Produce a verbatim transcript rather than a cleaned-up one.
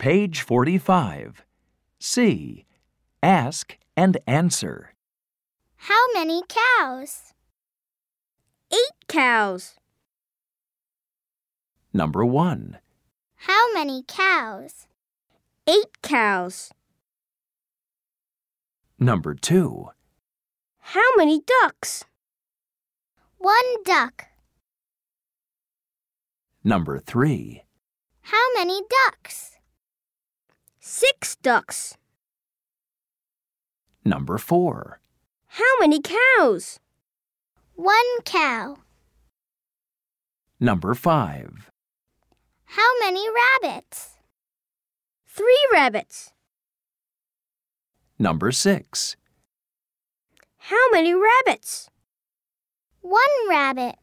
Page forty-five. C. Ask and answer. How many cows? Eight cows. Number one. How many cows? Eight cows. Number two. How many ducks? One duck. Number three. How many ducks? Six ducks. Number four. How many cows? One cow. Number five. How many rabbits? Three rabbits. Number six. How many rabbits? One rabbit.